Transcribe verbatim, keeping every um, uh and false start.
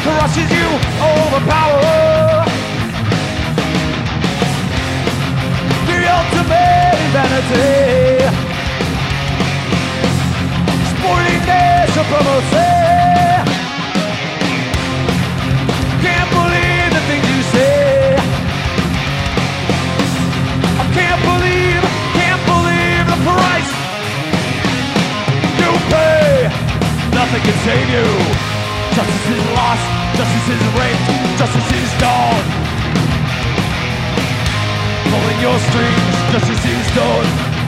crushes you, overpower. The ultimate vanity, sporting supremacy. Can't believe the things you say. I can't believe, can't believe the price you pay. Nothing can save you. Justice is lost, justice is raped, justice is gone. Pulling your strings, justice is done.